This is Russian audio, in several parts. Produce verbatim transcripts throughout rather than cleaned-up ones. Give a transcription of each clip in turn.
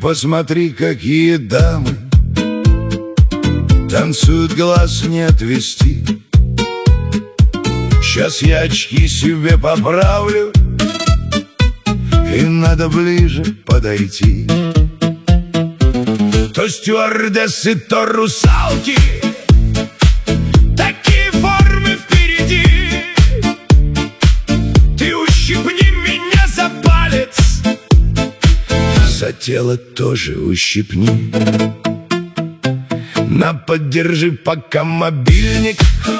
посмотри, какие дамы танцуют, глаз не отвести. Сейчас я очки себе поправлю, и надо ближе подойти. То стюардессы, то русалки, такие формы впереди. Ты ущипни меня за палец, за тело тоже ущипни. На, поддержи пока мобильник,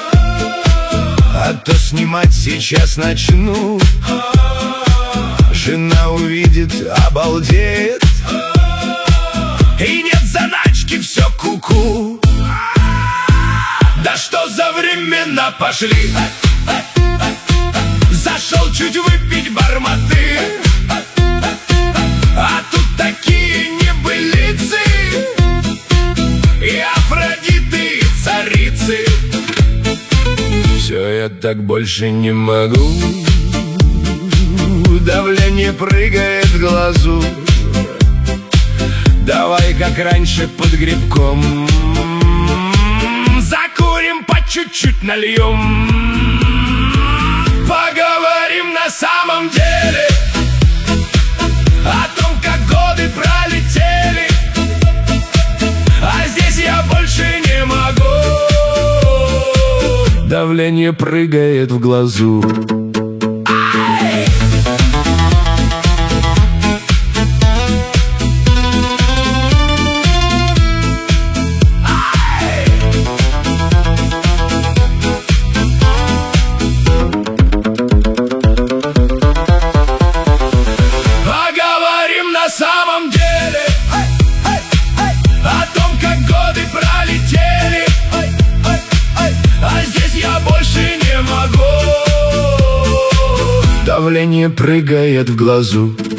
а то снимать сейчас начну. Жена увидит, обалдеет, и нет заначки, все ку-ку. Да что за времена пошли? Зашел чуть выпить барматы, а тут такие небылицы, и Афродиты, и царицы. Все, я так больше не могу. Давление прыгает в глазу. Давай, как раньше, под грибком закурим, по чуть-чуть нальем. Поговорим на самом деле о том, как годы пролетели. А здесь я больше не могу. Давление прыгает в глазу. На самом деле о том, как годы пролетели. А здесь я больше не могу. Давление прыгает в глазу.